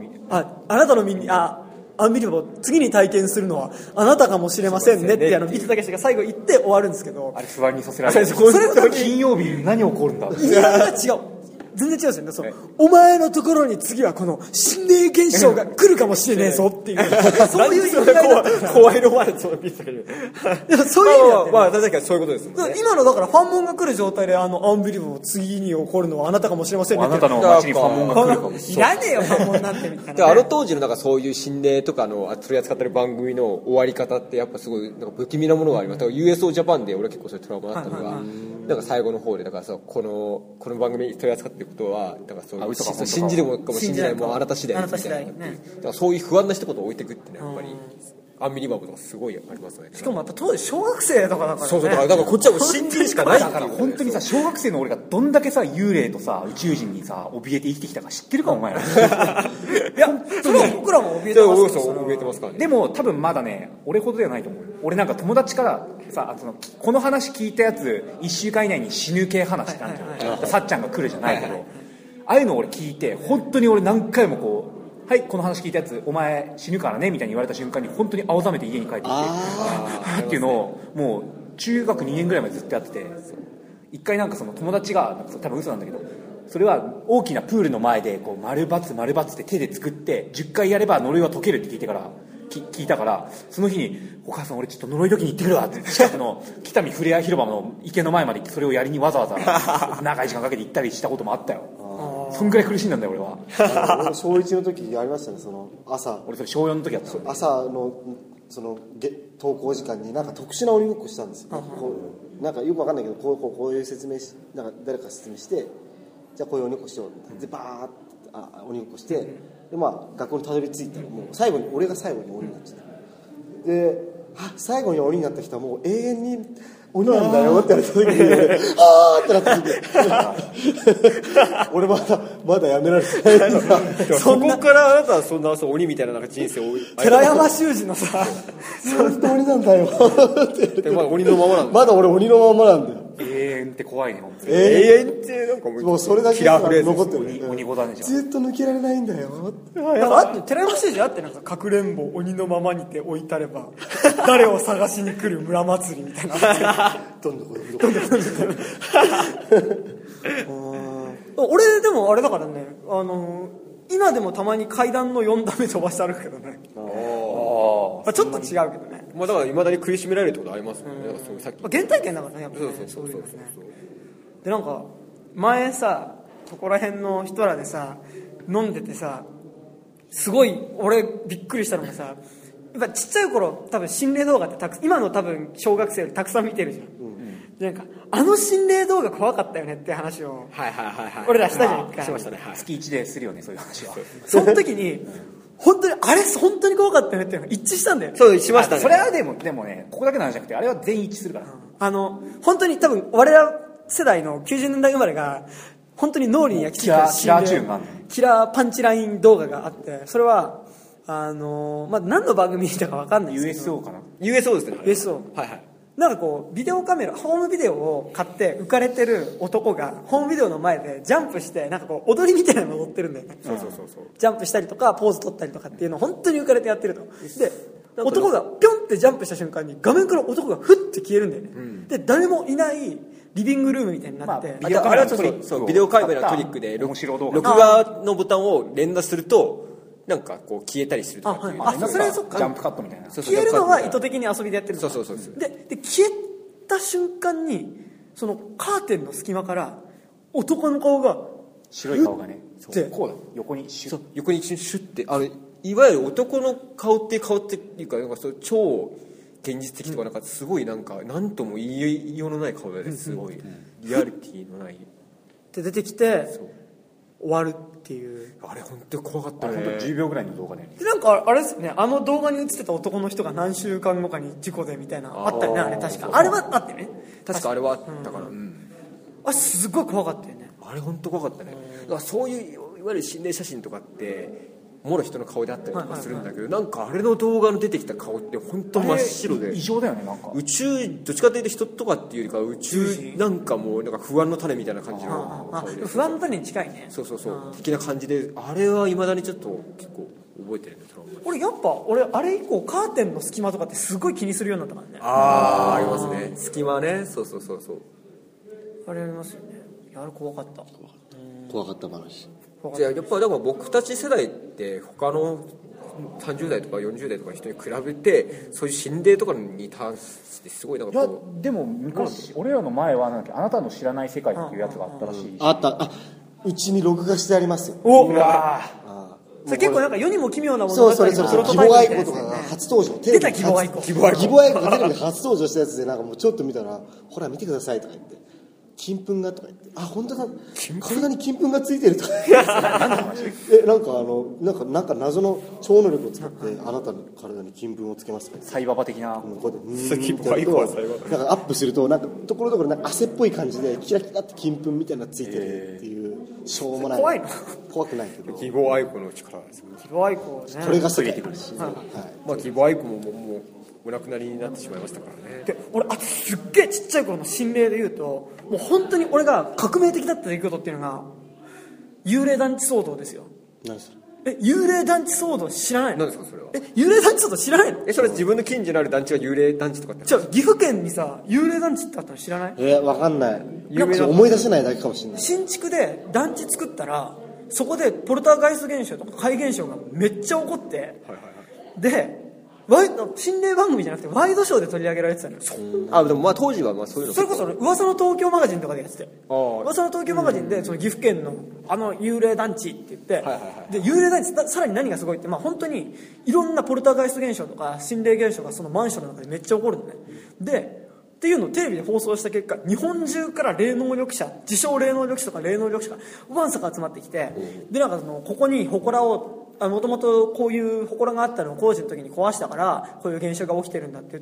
アンビリバボー、次に体験するのはあなたかもしれませんねってビートたけしが最後言って終わるんですけど、 あれ不安にさせられる。それは金曜日何起こるんだ。 いや違う、全然違うんですよね。そう、お前のところに次はこの心霊現象が来るかもしれねえぞっていうそういう意味合いだった怖いのまでそう見せてる。 でもそういう意味だって、 まあ確かにそういうことですもんね。 今のだからファンモンが来る状態でアンビリバボー次に起こるのはあなたかもしれませんねって、 あなたの街にファンモンが来るかもしれない。 いらねえよファンモンなんてみたいな、 であの当時のなんかそういう心霊とかの取り扱ってる番組の終わり方ってやっぱすごいなんか不気味なものがあります。だから USO ジャパンで俺は結構そういうトラウマだったのが、なんか最後の方でだからさこの番組取り扱ってることはだからそういう信じるもかも信じないもあなた次第みたいな、だからそういう不安な一言を置いていくってねやっぱりアンビリバボーとかすごいありますね。 しかもやっぱ当時小学生とかだからね。 そうだからこっちはもう信じるしかないっていう。 だから本当にさ、小学生の俺がどんだけさ幽霊とさ宇宙人にさ怯えて生きてきたか知ってるかお前ら。いやそれは僕らも怯えてますよ。 怯えてますからね。 でも多分まだね俺ほどではないと思う。俺なんか友達からさこの話聞いたやつ1週間以内に死ぬ系話したんじゃん。さっちゃんが来るじゃないけど、ああいうの俺聞いて本当に俺何回もこう。はい、この話聞いたやつお前死ぬからねみたいに言われた瞬間に本当に青ざめて家に帰ってきてっていうのをもう中学2年ぐらいまでずっとやってて、一回なんかその友達が多分嘘なんだけどそれは大きなプールの前でこう丸×丸×って手で作って10回やれば呪いは解けるって聞いたからその日にお母さん俺ちょっと呪い時に行ってくるわって近くの北見ふれあい広場の池の前まで行ってそれをやりにわざわざ長い時間かけて行ったりしたこともあったよ。そんぐらい苦しんだんだよ俺は。 小1の時ありましたね。その朝俺それ小4の時やったの。 朝のその登校時間になんか特殊な鬼ごっこしたんですよ。なんかよくわかんないけどこういう説明しなんか誰か説明してじゃあこういう鬼ごっこしようでバーッと鬼ごっこしてでまあ学校にたどり着いたらもう最後に俺が最後に鬼になっちゃったで最後に鬼になった人はもう永遠に鬼なんだよって言われた時にあーってなった時俺まだやめられてないそこからあなたはそんな鬼みたいななんか人生を寺山修司のさ本当鬼なんだよってまだ鬼のままなんだ。 まだ俺鬼のままなんだよ。 永遠って怖いね本当に。 永遠ってなんかもうそれだけ残ってる。 鬼子だねじゃん。 ずっと抜けられないんだよ。 だからあって寺山修司あってなんかかくれんぼ鬼のままにて置いたれば誰を探しに来る村祭りみたいなどんどん俺でもあれだからね今でもたまに階段の4段目飛ばして歩くけどね。ちょっと違うけどね。 まあだから未だに苦しめられるってことありますもんね。だからそうさっき原体験だからねやっぱね。そういうのね。でなんか前さここら辺の人らでさ飲んでてさすごい俺びっくりしたのがさやっぱちっちゃい頃多分心霊動画って今の多分小学生よりたくさん見てるじゃん、でなんか心霊動画怖かったよねって話を俺らしたじゃんか。 しましたね。月1でするよねそういう話は。 その時に本当に本当に怖かったよねっていうのが一致したんだよ。 そうしましたね。 それはでもねここだけの話じゃなくてあれは全員一致するから、 本当に多分我ら世代の90年代生まれが本当に脳裏に焼き付いたキラーチューンがあるキラーパンチライン動画があってそれは何の番組だか分かんないですけど USO かな USO ですね。 USO はいはい。 なんかこうビデオカメラホームビデオを買って浮かれてる男がホームビデオの前でジャンプしてなんかこう踊りみたいなの踊ってるんだよね。 そうジャンプしたりとかポーズ取ったりとかっていうのを本当に浮かれてやってると。で男がピョンってジャンプした瞬間に画面から男がフッて消えるんだよね、で誰もいないリビングルームみたいになって、 あれはそうビデオカメラのトリックで録画のボタンを連打するとなんかこう消えたりするとかっていうそれはそっかジャンプカットみたいな。 消えるのは意図的に遊びでやってる。 そうで消えた瞬間にそのカーテンの隙間から男の顔が白い顔がねこうだ横にシュッていわゆる男の顔っていうかなんかそう超現実的とかなんかすごいなんか何とも言いようのない顔ですごいリアリティのないで出てきて終わるっていう。 あれ本当に怖かったね。 本当10秒ぐらいの動画で、 なんかあれですよね、あの動画に映ってた男の人が何週間後かに事故でみたいなあったよね、あれ確か。あれはあってね、 確かあれはあったから、 あれすごい怖かったよね。 あれ本当怖かったね。だからそういういわゆる心霊写真とかってもろ人の顔であったりとかするんだけど、なんかあれの動画の出てきた顔って本当真っ白で異常だよね。なんか宇宙、どっちかというと人とかっていうよりか宇宙なんかもうなんか不安の種みたいな感じの顔で、 不安の種に近いね。 そう的な感じで、あれはいまだにちょっと結構覚えてるね。 俺あれ以降カーテンの隙間とかってすごい気にするようになったからね。 ありますね、隙間ね。そうあれありますよね。いや、あれ怖かった話。 じゃあやっぱでも僕たち世代って他の30代とか40代とかの人に比べてそういう心霊とかに関してすごいなんかこう。いやでも昔俺らの前はなんだっけ、あなたの知らない世界っていうやつがあったらしい。 あった。うちに録画してありますよ。 おうわそれ結構なんか世にも奇妙な物語のプロトタイプみたいなやつね。 義母愛子とかが初登場。 出た義母愛子。 義母愛子がテレビで初登場したやつで、なんかもうちょっと見たら、ほら見てくださいとか言って、金粉がとか言って、あ、本当だ、体に金粉がついてるとかなんか謎の超能力を使ってあなたの体に金粉をつけますとか、 サイババ的な、 こうやってなんかアップするとなんかところどころなんか汗っぽい感じでキラキラって金粉みたいなのついてるっていう、しょうもない、 怖いの怖くないけど、 義母愛子の力ですよね。 義母愛子ね、 これが世界まあ義母愛子ももうお亡くなりになってしまいましたからね。 で俺すっげえちっちゃい頃の心霊で言うと、もう本当に俺が革命的だった出来事っていうのが幽霊団地騒動ですよ。 何それ？幽霊団地騒動知らないの？ 何ですかそれは？ 幽霊団地騒動知らないの？ それ自分の近所にある団地が幽霊団地とかって？ じゃあ岐阜県にさ幽霊団地ってあったの知らない？ わかんない。思い出せないだけかもしれない。 新築で団地作ったらそこでポルターガイス現象とか怪現象がめっちゃ起こって、で心霊番組じゃなくてワイドショーで取り上げられてたのよ。 でもまあ当時はまあそういうの、 それこそ噂の東京マガジンとかでやってて、噂の東京マガジンでその岐阜県の幽霊団地って言って、で幽霊団地さらに何がすごいって、本当にいろんなポルターガイスト現象とか心霊現象がそのマンションの中でめっちゃ起こるのね。でっていうのをテレビで放送した結果、日本中から霊能力者、自称霊能力者とか霊能力者がわんさか集まってきて、でなんかここに祠をもともとこういう祠があったのを工事の時に壊したからこういう現象が起きてるんだって言って、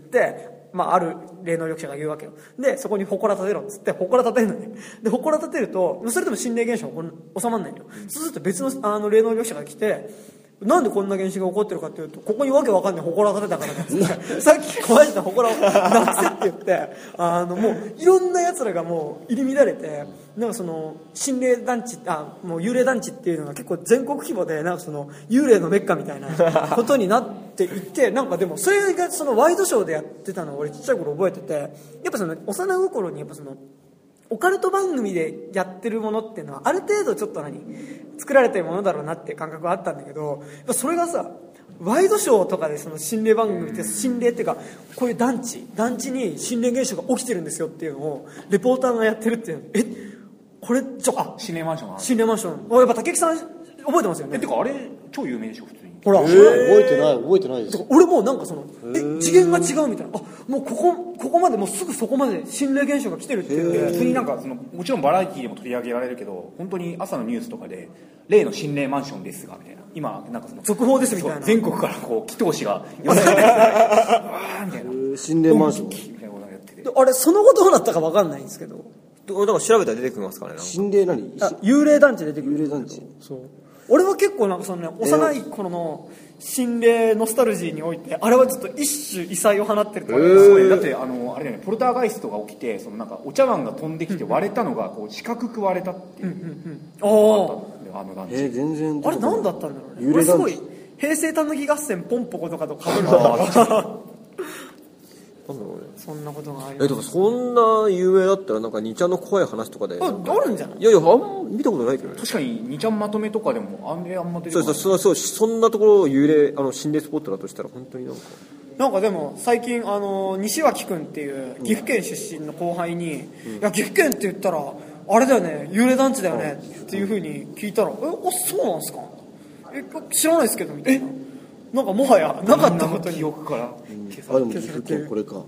ある霊能力者が言うわけよ。でそこに祠建てろっつって祠建てるのね。で祠建てるとそれでも心霊現象が収まらないのよ。そうすると別の霊能力者が来て、なんでこんな現象が起こってるかっていうと、ここにわけわかんない祠を建てたからなんですさっき壊した祠をなくせって言ってもういろんな奴らがもう入り乱れて、なんかその心霊団地もう幽霊団地っていうのが結構全国規模でなんかその幽霊のメッカみたいなことになっていって、なんかでもそれがそのワイドショーでやってたのを俺ちっちゃい頃覚えてて、やっぱその幼い心にやっぱそのオカルト番組でやってるものっていうのはある程度ちょっと作られてるものだろうなって感覚はあったんだけど、それがさワイドショーとかでその心霊番組って心霊っていうかこういう団地に心霊現象が起きてるんですよっていうのをレポーターがやってるっていうの、これ心霊マンション心霊マンションやっぱ竹木さん覚えてますよね。 てかあれ超有名でしょ普通に。 ほら、 覚えてないです。 俺もなんかその次元が違うみたいな、もうここまでもうすぐそこまで心霊現象が来てるっていう。 普通になんかもちろんバラエティでも取り上げられるけど、本当に朝のニュースとかで例の心霊マンションですがみたいな、今なんか続報ですみたいな、 全国からこう祈祷師が寄せられてみたいな心霊マンションみたいなことをやってて、 あれその後どうなったか分かんないんですけど、 だから調べたら出てきますからね。 心霊何？ 幽霊団地出てくる。 幽霊団地。 そう。俺は結構なんかそのね、幼い頃の心霊ノスタルジーにおいてあれはちょっと一種異彩を放ってると思います。 だってあれだよね、ポルターガイストが起きてなんかお茶碗が飛んできて割れたのがこう四角く割れたっていう、あの団地。 全然あれ何だったんだろうね。 幽霊団地。 すごい平成たぬき合戦ポンポコとかと被るのなんだろうね、 そんなことがありだからそんな有名だったらなんか2ちゃんの怖い話とかであるんじゃない？ いやあんま見たことないけどね。 確かに2ちゃんまとめとかでもあんま出てこない。 そうそんなところ幽霊心霊スポットだとしたら本当になんかでも最近西脇君っていう岐阜県出身の後輩に、いや岐阜県って言ったらあれだよね幽霊団地だよねっていう風に聞いたら、そうなんですか、知らないですけどみたいな、なんかもはやなかったことに記憶からでも岐阜県これか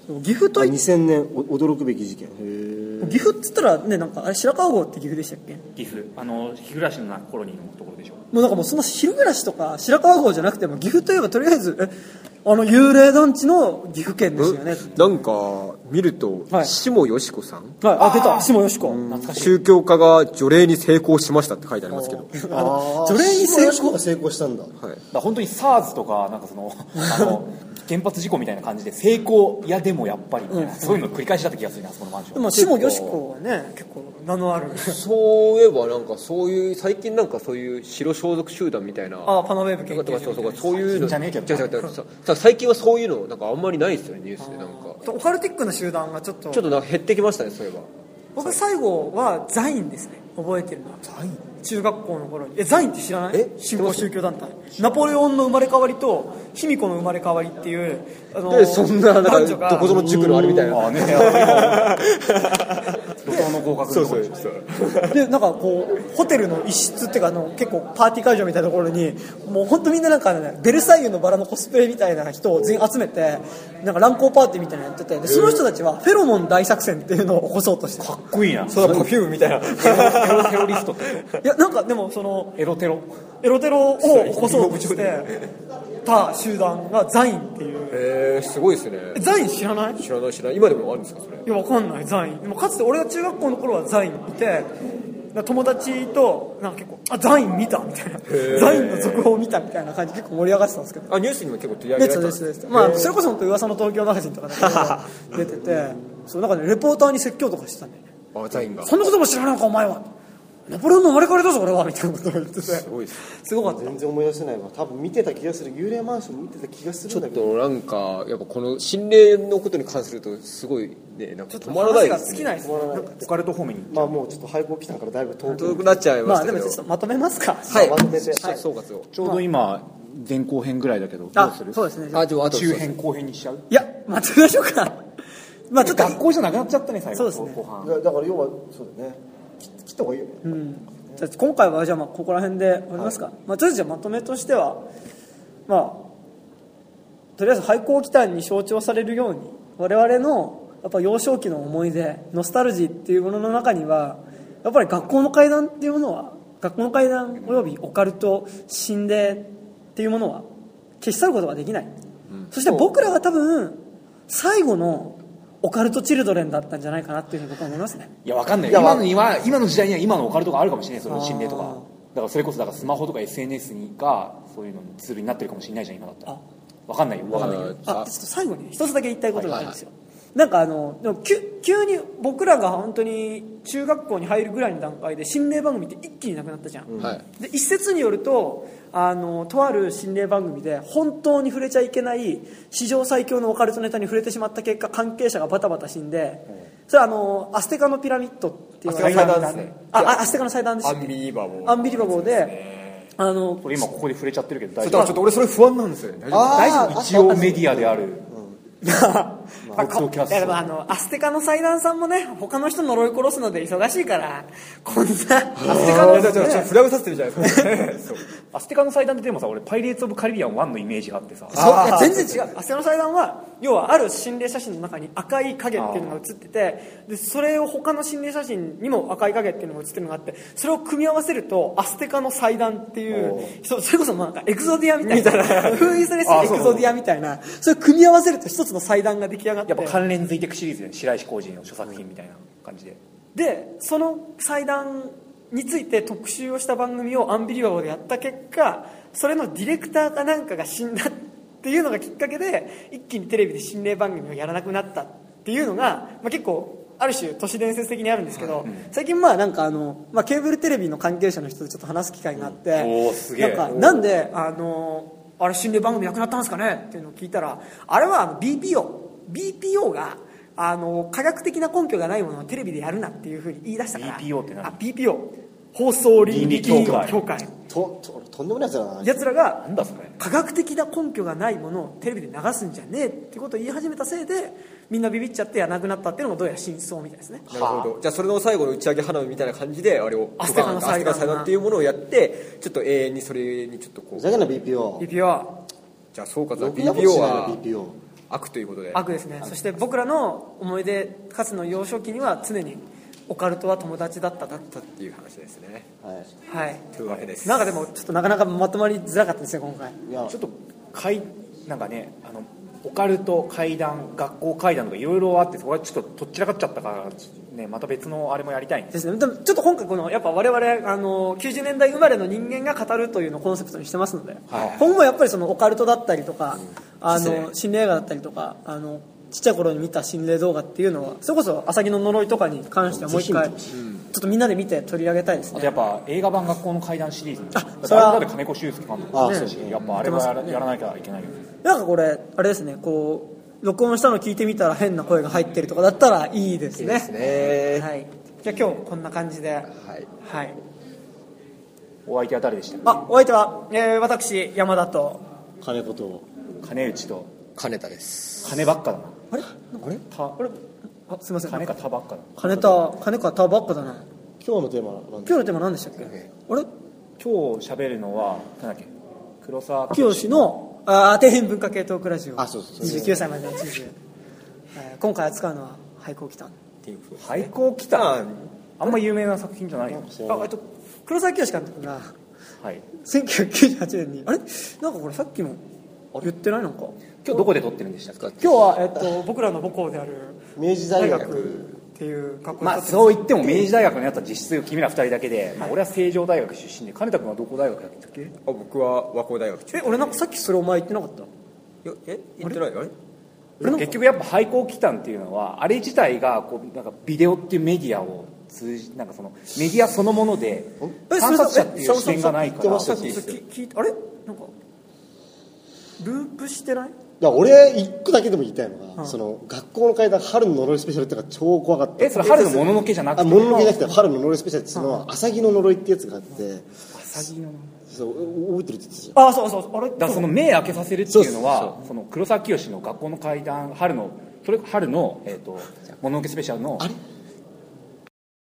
岐阜と 2000年驚くべき事件。 岐阜っつったらね、なんかあれ白川郷って岐阜でしたっけ？ 岐阜日暮らしのコロニーのところでしょ。 もうなんかもうそんな昼暮らしとか白川郷じゃなくても岐阜といえばとりあえず幽霊団地の岐阜県ですよね。 なんか見ると、下よし子さん、 出た下よし子、 宗教家が除霊に成功しましたって書いてありますけど、 除霊に成功したんだ。 だから本当に SARS とかなんか原発事故みたいな感じで成功やでもやっぱりみたいな、そういうの繰り返しだった気がするな、そこのマンション。 でも下よし子はね結構名のある。 そういえばなんかそういう最近なんかそういう白装束集団みたいな、 パナウェーブ研究所そういうのじゃねえけど最近はそういうのなんかあんまりないですよね、ニュースで。なんかオカルティックな集団がちょっとなんか減ってきましたね、そういえば。 僕最後はザインですね、覚えてるのは。ザイン、中学校の頃に。ザインって知らない？新興宗教団体。ナポレオンの生まれ変わりと卑弥呼の生まれ変わりっていうそんななんかどこぞの塾のあれみたいな路頭の合格のところでなんかこうホテルの一室っていうか結構パーティー会場みたいなところにもう本当みんななんかね、ベルサイユのバラのコスプレみたいな人を全員集めてなんか乱交パーティーみたいなのやってて、でその人たちはフェロモン大作戦っていうのを起こそうとしてかっこいいな。 そうだ、パフュームみたいなテロリストって。 いやなんかでもエロテロを起こそうとしてた集団がザインっていう。 すごいですね。 ザイン知らない？ 知らない今でもあるんですかそれ？ いやわかんない。ザインでもかつて俺が中学校の頃はザインいて、友達となんか結構ザイン見たみたいな、ザインの続報を見たみたいな感じで結構盛り上がってたんですけど、 ニュースにも結構取り上げられたんですです。それこそ本当噂の東京マガジンとかで出ててそうなんかねレポーターに説教とかしてたんだよね。 ザインがそんなことも知らないのかお前は、ナポレオンの生まれ変わりだぞ俺はみたいなことを言ってて、 すごいです。 すごかった。 全然思い出せないわ。多分見てた気がする。幽霊マンション見てた気がするんだけど、 ちょっとなんかやっぱこの心霊のことに関するとすごいね、なんか止まらないですね。 好きないですね。 オカルト方面にもうちょっと廃校来たからだいぶ遠くなっちゃいましたけど、 でもちょっとまとめますか。 まとめて総括を。 ちょうど今前後編ぐらいだけどどうする？ そうですね。 あと中編後編にしちゃう？ いや待ってみましょうか。ちょっと学校じゃなくなっちゃったね最後。 そうですね。 だから要はそうだね。切った方がいいよね。 じゃあ今回はじゃあここら辺で終わりますか。とりあえずじゃあまとめとしてはとりあえず廃校期間に象徴されるように我々のやっぱ幼少期の思い出ノスタルジーっていうものの中にはやっぱり学校の怪談っていうものは学校の怪談およびオカルト心霊っていうものは消し去ることができない、そして僕らが多分最後のオカルトチルドレンだったんじゃないかなっていうふうに僕は思いますね。 いやわかんない。今の時代には今のオカルトがあるかもしれない。その心霊とかだからそれこそスマホとか SNS がそういうのツールになってるかもしれないじゃん今だったら。わかんないよ。わかんないけど。 ちょっと最後に一つだけ言いたいことがあるんですよ。なんかでも急に僕らが本当に中学校に入るぐらいの段階で心霊番組って一気になくなったじゃん、で一説によるととある心霊番組で本当に触れちゃいけない史上最強のオカルトネタに触れてしまった結果関係者がバタバタ死んで、それはアステカのピラミッドっていう祭壇ですね。 アステカの祭壇です。 アンビリバボーでこれ今ここで触れちゃってるけど大丈夫？ちょっと俺それ不安なんですよね。 大丈夫？一応メディアであるアステカの祭壇さんもね他の人呪い殺すので忙しいからこんなアステカのフラグさせてるじゃないですかアステカの祭壇ってでもさ俺パイレーツ・オブ・カリビアン1のイメージがあってさ全然違う。アステカの祭壇は要はある心霊写真の中に赤い影っていうのが写ってて、でそれを他の心霊写真にも赤い影っていうのが写ってるのがあって、それを組み合わせるとアステカの祭壇っていうそれこそなんかエクゾディアみたいなフーイズレスエクゾディアみたいなそれを組み合わせると一つの祭壇が出来上がって、 やっぱ関連づいていくシリーズで白石浩二の著作品みたいな感じでその祭壇について特集をした番組をアンビリバボーでやった結果、それのディレクターかなんかが死んだっていうのがきっかけで一気にテレビで心霊番組をやらなくなったっていうのが、結構ある種都市伝説的にあるんですけど、最近なんかケーブルテレビの関係者の人とちょっと話す機会があって、なんであれ心霊番組なくなったんですかねっていうのを聞いたら、あれはBPO が科学的な根拠がないものをテレビでやるなっていうふうに言い出したから。 BPO って何？ BPO 放送倫理協会とんでもないやつらだな。 やつらがなんだそれ科学的な根拠がないものをテレビで流すんじゃねえってことを言い始めたせいでみんなビビっちゃってやらなくなったっていうのがどうやら真相みたいですね。 なるほど。じゃあそれの最後の打ち上げ花火みたいな感じであれをアステカの祭壇っていうものをやってちょっと永遠にそれにちょっとこうふざけんな BPO。 じじゃあ総括は BPO は悪ということで。 悪ですね。そして僕らの思い出かつの幼少期には常にオカルトは友達だったっていう話ですね。 はい。 というわけです。 なんかでもちょっとなかなかまとまりづらかったですね今回。 いやちょっとなんかねオカルト怪談学校怪談とかいろいろあってそこはちょっととっちらかっちゃったからねまた別のあれもやりたいんですね。でもちょっと今回このやっぱ我々90年代生まれの人間が語るというのをコンセプトにしてますので、今後やっぱりそのオカルトだったりとか、心霊映画だったりとかちっちゃい頃に見た心霊動画っていうのはそれこそ浅木の呪いとかに関してはもう一回ちょっとみんなで見て取り上げたいですね。 あとやっぱ映画版学校の怪談シリーズそれは金子修介監督ですし、やっぱあれはやらなきゃいけないよね。 なんかこれあれですね、こう録音したの聞いてみたら変な声が入ってるとかだったらいいですね。いいですね。はい。じゃあ今日こんな感じで、はい。 お相手は誰でした？ お相手は、私山田と金子と金内と金田です。 金ばっかだな。 あれ？すみません。 金か田ばっかだ。 金か田ばっかだな。 今日のテーマ何でしたっけ？あれ？ 今日喋るのはなんだっけ？黒沢清の底辺文化系トークラジオ。 そう 29歳までの地図。今回扱うのは廃校奇譚っていうことですね。 廃校奇譚。あんま有名な作品じゃないよ。 黒沢清監督が1998年にあれなんかこれさっきも言ってないのか。 今日どこで撮ってるんでしたっけ？ 今日は僕らの母校である明治大学っていう学校。 そう言っても明治大学のやつは実質君ら2人だけで、俺は成城大学出身で。金田君はどこ大学だったっけ？ 僕は和光大学。 俺なんかさっきそれお前言ってなかった？ 言ってないあれ？ 結局やっぱ廃校奇譚っていうのはあれ自体がこうなんかビデオっていうメディアを通じなんかそのメディアそのもので観察者っていう視点がないから。あれなんかループしてない？ 俺一個だけでも言いたいのが、その学校の怪談春の呪いスペシャルってのが超怖かった。 それ春のもののけじゃなくて？ もののけじゃなくて春の呪いスペシャルっていうのは浅木の呪いってやつがあって。 浅木のそう覚えてるって言ってたじゃん。 そうあれだからその目開けさせるっていうのはその黒沢清の学校の怪談春のもののけスペシャルの